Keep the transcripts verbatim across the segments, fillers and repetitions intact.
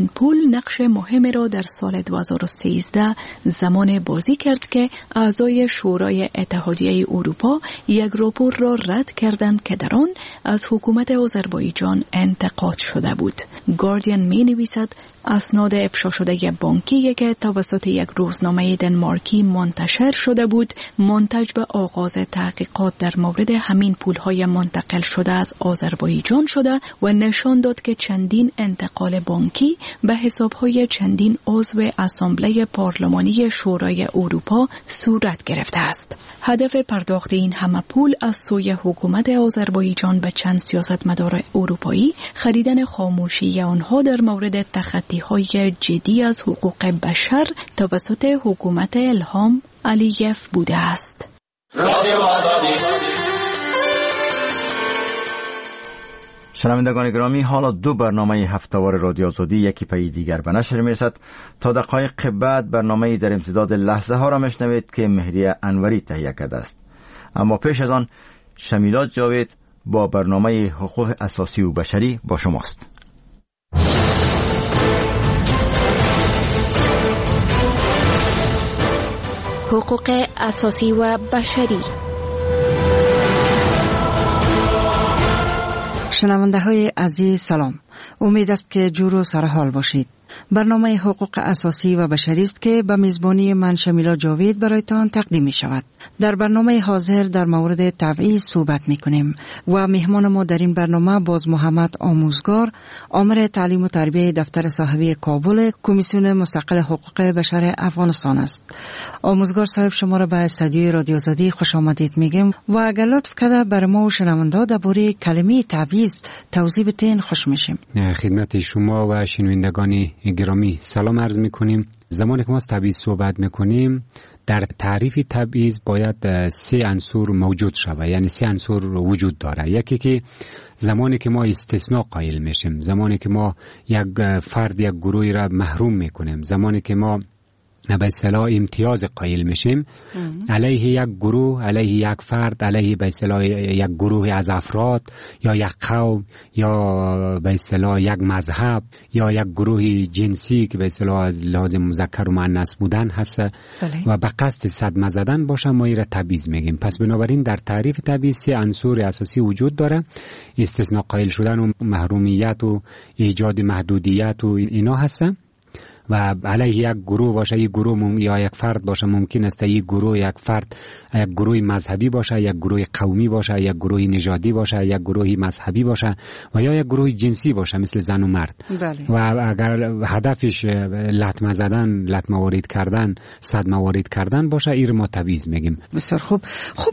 این پول نقش مهمی را در سال دو هزار و سیزده زمان بازی کرد که اعضای شورای اتحادیه اروپا یک راپور را رد کردند که در آن از حکومت آذربایجان انتقاد شده بود. گاردین می نویسد اسناد افشا شده بانکی که توسط یک روزنامه دنمارکی منتشر شده بود منتج به آغاز تحقیقات در مورد همین پولهای منتقل شده از آذربایجان شده و نشان داد که چندین انتقال بانکی به حسابهای چندین عضو اسامبله پارلمانی شورای اروپا صورت گرفته است. هدف پرداخت این همه پول از سوی حکومت آذربایجان به چند سیاستمدار اروپایی خریدن خاموشی آنها در مورد تخطی های جدی از حقوق بشر توسط حکومت الهام علیف بوده است. شنوندگان گرامی، حالا دو برنامه هفته‌وار رادیو آزادی یکی پی دیگر به نشر میرسد. تا دقایق بعد برنامه در امتداد لحظه ها را میشنوید که مهدی انوری تهیه کرده است. اما پیش از آن شمیلا جاوید با برنامه حقوق اساسی و بشری با شماست. حقوق اساسی و بشری. شنونده های عزیز سلام، امید است که جور و سرحال باشید. برنامه حقوق اساسی و بشری است که به میزبانی من شمیلا جاوید برایتان تقدیم می شود. در برنامه حاضر در مورد تبعیض صحبت می کنیم و مهمان ما در این برنامه باز محمد آموزگار، آمر تعلیم و تربیه دفتر صاحبی کابل کمیسیون مستقل حقوق بشر افغانستان است. آموزگار صاحب، شما را به استودیوی رادیو آزادی خوش آمدید میگم و اگر لطف کرده بر ما و شنونده درباره کلمه تبعیض توضیح بدین خوش میشیم. خدمت شما و شنوندگان گرامی سلام عرض میکنیم. زمانی که ما از تبعیض صحبت میکنیم، در تعریف تبعیض باید سه عنصر موجود شود، یعنی سه عنصر وجود داره. یکی که زمانی که ما استثناء قائل میشیم، زمانی که ما یک فرد یک گروهی را محروم میکنیم، زمانی که ما به اصطلاح امتیاز قائل میشیم علیه یک گروه، علیه یک فرد، علیه به اصطلاح یک گروه از افراد یا یک قوم یا به اصطلاح یک مذهب یا یک گروه جنسی که به اصطلاح از لازم مذکر و مؤنث بودن هست و به قصد صدمه زدن باشه، ما این را تبعیض میگیم. پس بنابراین در تعریف تبعیض سه عنصر اساسی وجود داره: استثناء قائل شدن و محرومیت و ایجاد محدودیت و اینا هستن. و علیه یک گروه باشه، یک گروه یا یک فرد باشه، ممکن است یک گروه یک فرد یک گروه مذهبی باشه، یک گروه قومی باشه، یک گروه نژادی باشه، یک گروه مذهبی باشه و یا یک گروه جنسی باشه مثل زن و مرد. بله. و اگر هدفش لطمه زدن، لطمه وارد کردن، صدمه وارد کردن باشه، این ما تبعیض میگیم. بسیار خوب. خب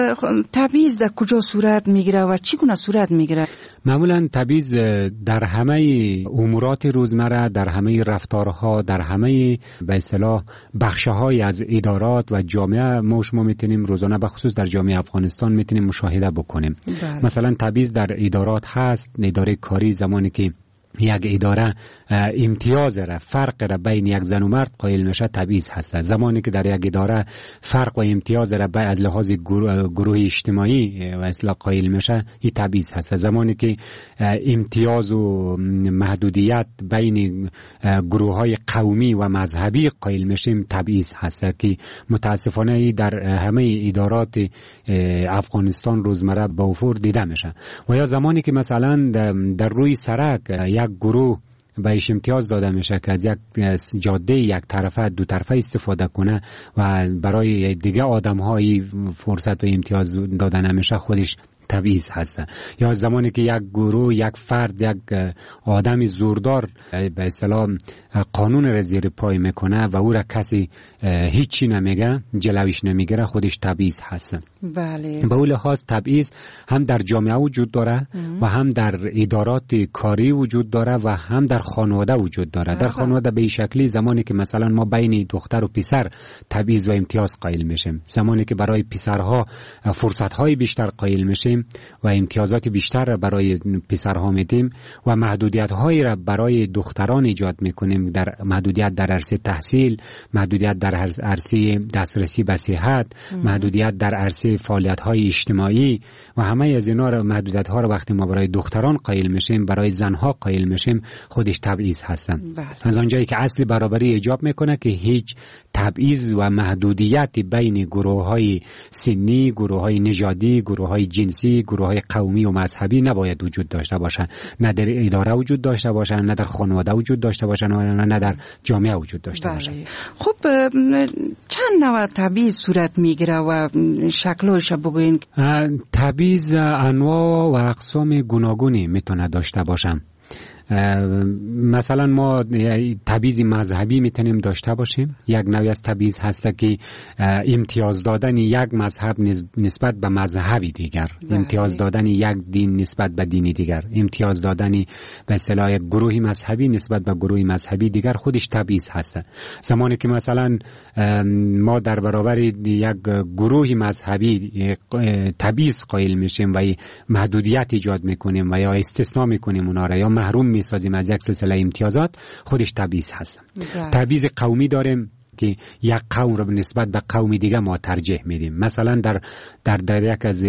تبعیض در کجا صورت میگیره و چگونه صورت میگیره؟ معمولا تبعیض در همه امورات روزمره، در همه رفتارها، در همه به اصطلاح بخش‌های از ادارات و جامعه ما شما میتونیم روزانه به خصوص در جامعه افغانستان میتونیم مشاهده بکنیم. بله. مثلا تبعیض در ادارات هست. اداره کاری زمانی که یک اداره امتیاز را، فرق را بین یک زن و مرد قائل میشه، تبعیض هست. زمانی که در یک اداره فرق و امتیاز را به از لحاظ گروه, گروه اجتماعی و اصطلاح قائل میشه، این تبعیض هست. زمانی که امتیاز و محدودیت بین گروه های قومی و مذهبی قائل میشیم، تبعیض هست که متاسفانه در همه ادارات افغانستان روزمره به وفور دیده میشه. و یا زمانی که مثلا در روی سرک یک گروه بهش امتیاز داده میشه که از یک جاده یک طرفه دو طرفه استفاده کنه و برای دیگه آدم هایی فرصت و امتیاز داده نمیشه، خودش تبعیض هست. یا زمانی که یک گروه، یک فرد، یک آدم زوردار به اصطلاح قانون را زیر پای میکنه و او را کسی هیچی نمیگه، جلویش نمیگیره، خودش تبعیض هست. بله. به اون لحاظ تبعیض هم در جامعه وجود داره ام. و هم در ادارات کاری وجود داره و هم در خانواده وجود داره. ام. در خانواده به این شکلی زمانی که مثلا ما بین دختر و پسر تبعیض و امتیاز قائل میشیم، زمانی که برای پسرها فرصت‌های بیشتر قائل میشیم، میتیم و امتیازات بیشتر را برای پسرها میدیم و محدودیت هایی را برای دختران ایجاد میکنیم، در محدودیت در عرصه تحصیل، محدودیت در عرصه دسترسی به صحت، محدودیت در عرصه فعالیت های اجتماعی و همه از اینا را محدودیت ها را وقتی ما برای دختران قائل میشیم برای زنها قائل میشیم خودش تبعیض هستن. از آنجایی که اصل برابری ایجاب میکنه که هیچ تبعیض و محدودیت بین گروه های سنی، گروه های نژادی، گروه های جنسی، گروه های قومی و مذهبی نباید وجود داشته باشند. نه در اداره وجود داشته باشند، نه در خانواده وجود داشته باشند و نه در جامعه وجود داشته باشند. خب چند نوع تبعیض صورت میگیره و شکلش بگوین؟ تبعیض انواع و اقسام گوناگونی میتونه داشته باشم. مثلا ما تبعیض مذهبی میتونیم داشته باشیم. یک نوع از تبعیض هست که امتیاز دادن یک مذهب نسبت به مذهبی دیگر، امتیاز دادن یک دین نسبت به دینی دیگر، امتیاز دادن به اصطلاح یک گروهی مذهبی نسبت به گروهی مذهبی دیگر خودش تبعیض هست. زمانی که مثلا ما در برابر یک گروهی مذهبی تبعیض قائل میشیم و محدودیت ایجاد میکنیم و یا استثناء میکنیم اونا را یا محروم میسازیم از یک سلسله امتیازات خودش تبعیض هست. تبعیض قومی داریم که یک قوم رو نسبت به قوم دیگه ما ترجیح میدیم. مثلا در در در یک از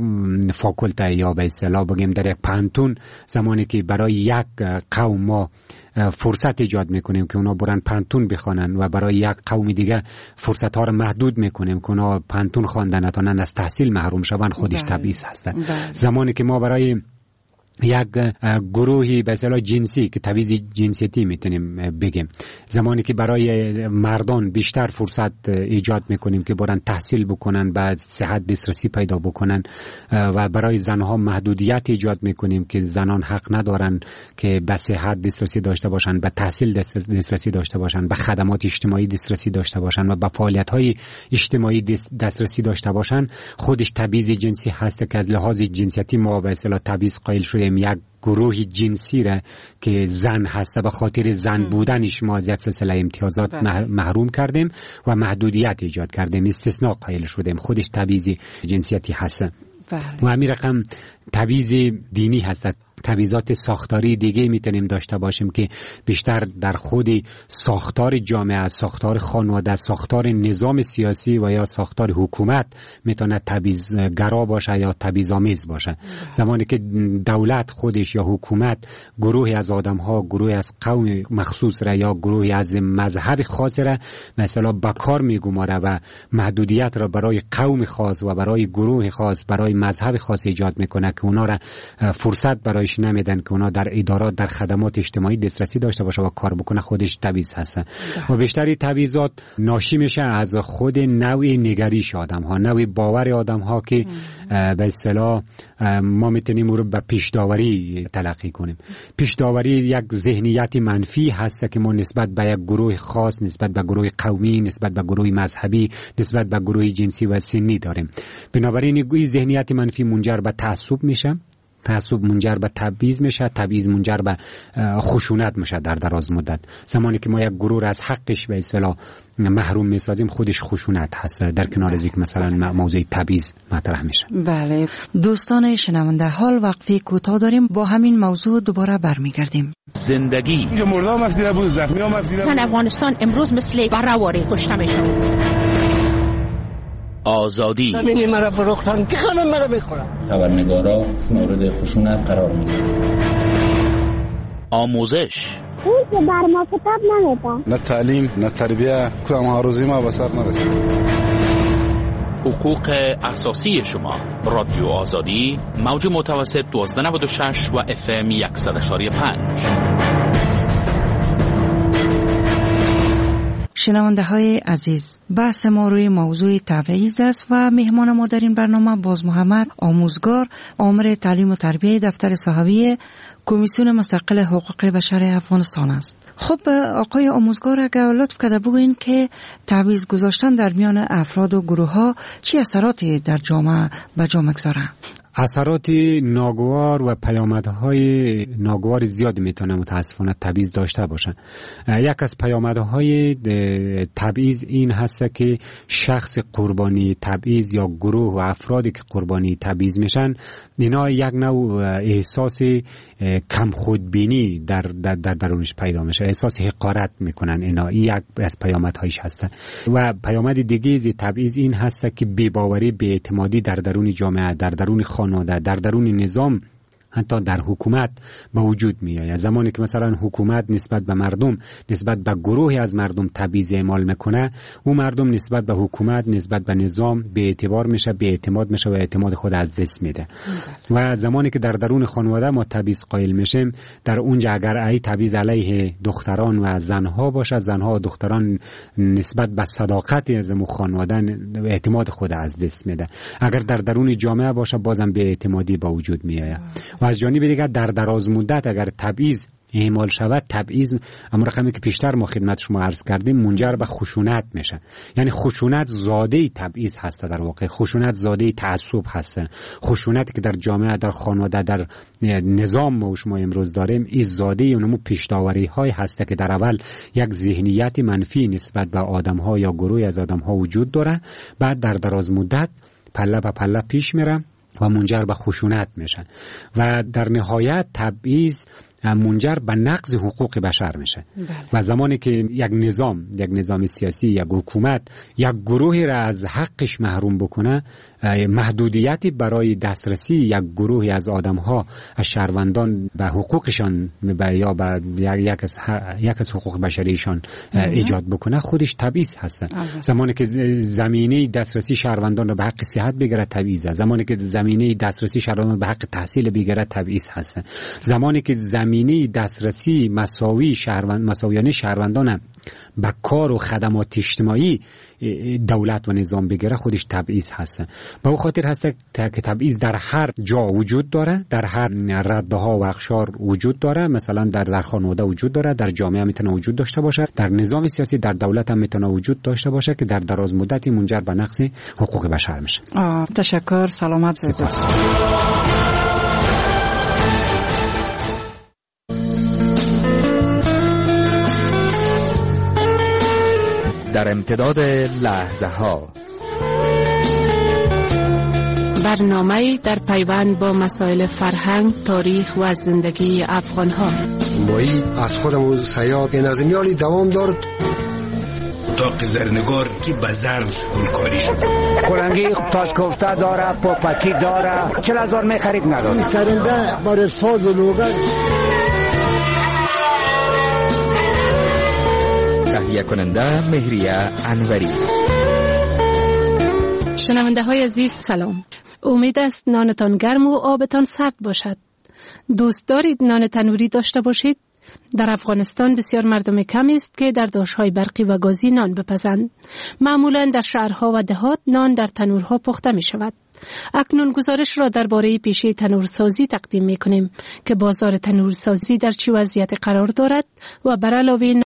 فاکولته یا به اصطلاح بگیم در یک پانتون زمانی که برای یک قوم ما فرصت ایجاد میکنیم که اونا برن پانتون بخوانن و برای یک قوم دیگه فرصت ها رو محدود میکنیم که اونا پانتون خواندن نتونن از تحصیل محروم شون خودش تبعیض هست. زمانی که ما برای یک گروهی به اصطلاح جنسی که تبعیض جنسیتی میتونیم بگیم، زمانی که برای مردان بیشتر فرصت ایجاد میکنیم که برن تحصیل بکنن، بعد صحت دسترسی پیدا بکنن و برای زنها محدودیت ایجاد میکنیم که زنان حق ندارن که به صحت دسترسی داشته باشن، به تحصیل دسترسی داشته باشن، به خدمات اجتماعی دسترسی داشته باشن و به فعالیت های اجتماعی دسترسی داشته باشن خودش تبعیض جنسی هست که از لحاظ جنسیتی ما به اصطلاح تبعیض قائل شدیم یک گروه جنسی را که زن هست به خاطر زن بودنش ما از یک سلسله امتیازات محروم کردیم و محدودیت ایجاد کردیم، استثناء قائل شدیم خودش تبعیض جنسیتی هست. و همین رقم تبعیض دینی هست. تبعیضات ساختاری دیگه میتونیم داشته باشیم که بیشتر در خود ساختار جامعه، ساختار خانواده، ساختار نظام سیاسی و یا ساختار حکومت میتونه تبعیض‌گرا باشه یا تبعیض‌آمیز باشه. زمانی که دولت خودش یا حکومت گروهی از آدم‌ها، گروهی از قوم مخصوص را یا گروهی از مذهب خاص را مثلا به کار میگماره و محدودیت را برای قوم خاص و برای گروه خاص، برای مذهب خاص ایجاد میکنه که اونا را فرصت برای نمیدن که اونا در ادارات، در خدمات اجتماعی دسترسی داشته باشه و کار بکنه خودش تبعیض هست. و بیشتری تبعیضات ناشی میشه از خود نوع نگریش آدم ها، نوع باور آدم ها که به اصطلاح ما میتونیم او رو به پیش داوری تلقی کنیم. پیش داوری یک ذهنیت منفی هست که ما نسبت به یک گروه خاص، نسبت به گروه قومی، نسبت به گروه مذهبی، نسبت به گروه جنسی و سنی داریم. بنابراین این ذهنیت منفی منجر به تعصب میشه، تعصب منجر به تبعیض میشه، تبعیض منجر به خشونت میشه در دراز مدت. زمانی که ما یک گروه را از حقش به اصطلاح محروم میسازیم خودش خشونت هست، در کنار از اینکه مثلا موضوع تبعیض مطرح میشه. بله دوستان شنونده، حال وقفه کوتاه داریم، با همین موضوع دوباره برمیگردیم. زندگی اینجا مردم مفدیده بود، زخمی ها مفدیده بود. افغانستان امروز مثل برآوری کشته میشه. آزادی همینی مرا فروختن که خانم مرا بخورم. خبرنگارا مورد خشونت قرار میگیرن. آموزش اون که بر ما کتاب نمیده، نه تعلیم نه تربیه، کدام هاروزی ما به سر نرسید. حقوق اساسی شما. رادیو آزادی موج متوسط دوازده نود و شش و اف ام صد و یک و پنج. شنونده های عزیز، بحث ما روی موضوع تبعیض است و مهمان ما در این برنامه باز محمد، آموزگار، آمر تعلیم و تربیه دفتر صحوی کمیسیون مستقل حقوق بشر افغانستان است. خب آقای آموزگار، اگر لطف کرده بگوین که تبعیض گذاشتن در میان افراد و گروه ها چی اثراتی در جامعه به جا میگذاره؟ اثرات ناگوار و پیامدهای ناگوار زیاد میتونه متاسفانه تبعیض داشته باشه. یک از پیامدهای تبعیض این هست که شخص قربانی تبعیض یا گروه و افرادی که قربانی تبعیض میشن، اینا یک نوع احساس کم خودبینی در در در درونش پیدا میشه، احساس حقارت میکنن. اینا این یک از پیامدهایش هست. و پیامد دیگه از تبعیض این هست که بی‌باوری، بی‌اعتمادی در درون جامعه، در درون خانواده، در درون نظام، حتی در حکومت به وجود می آید. زمانی که مثلا حکومت نسبت به مردم، نسبت به گروهی از مردم تبعیض اعمال میکنه، اون مردم نسبت به حکومت، نسبت به نظام بی اعتبار میشه، بی اعتماد میشه و اعتماد خود از دست میده. و زمانی که در درون خانواده ما تبعیض قائل میشیم، در اونجا اگر ای تبعیض علیه دختران و زنها باشه، زنها و دختران نسبت به صداقت از خانواده اعتماد خود از دست میده. اگر در درون جامعه باشه، بازم بی اعتمادی به وجود می آید. و از جانب دیگر در دراز مدت اگر تبعیض اعمال شود، تبعیض اما رقمی که پیشتر ما خدمت شما عرض کردیم منجر به خشونت میشه. یعنی خشونت زاده تبعیض هست، در واقع خشونت زاده تعصب هست. خشونتی که در جامعه، در خانواده، در نظام ما شما امروز داریم، این زاده اونمو پیش‌داوری های هست که در اول یک ذهنیت منفی نسبت به آدم ها یا گروهی از آدم ها وجود داره، بعد در دراز مدت پله به پله پیش میره و منجر به خشونت میشن و در نهایت تبعیض منجر به نقض حقوق بشر میشه. بله. و زمانی که یک نظام، یک نظام سیاسی، یک حکومت یک گروهی را از حقش محروم بکنه، محدودیتی برای دسترسی یک گروهی از آدم‌ها، از شهروندان به حقوقشان یا به یک از یک از حقوق بشریشان ایجاد بکنه، خودش تبعیض هست. زمانی که زمینه دسترسی شهروندان را به حق صحت بگیره، تبعیض است. زمانی که زمینه دسترسی شهروندان به حق تحصیل بگیره، تبعیض هست. زمانی که زمینه دسترسی مساوی شهروند مساویانه شهروندان به کار و خدمات اجتماعی دولت و نظام بگیره، خودش تبعیض هست. به او خاطر هست که تبعیض در هر جا وجود داره، در هر رده ها و اقشار وجود داره. مثلا در در خانواده وجود داره، در جامعه میتونه وجود داشته باشه، در نظام سیاسی، در دولت هم میتونه وجود داشته باشه که در دراز مدتی منجر به نقض حقوق بشر میشه. تشکر، سلامت سپاس. در امتداد لحظه ها، برنامه در پیوند با مسائل فرهنگ، تاریخ و زندگی افغان ها. مایی از خودمون سیاد این از میالی دوام دارد. اتاق زرنگار که بزرگ گلکاری شد. کلنگی تاج کوفته داره، پاپکی داره، چل هزار می خرید نداره. این سرنده برای ساز و لوگر. تهیه کننده مهریه انوری. شنونده های عزیز سلام. امید است نانتان گرم و آبتان سرد باشد. دوست دارید نان تنوری داشته باشید؟ در افغانستان بسیار مردم کمی است که در داشت‌های برقی و گازی نان بپزند. معمولاً در شهرها و دهات نان در تنورها پخته می شود. اکنون گزارش را درباره پیشه تنورسازی تقدیم می کنیم که بازار تنورسازی در چه وضعیت قرار دارد و بر علاوه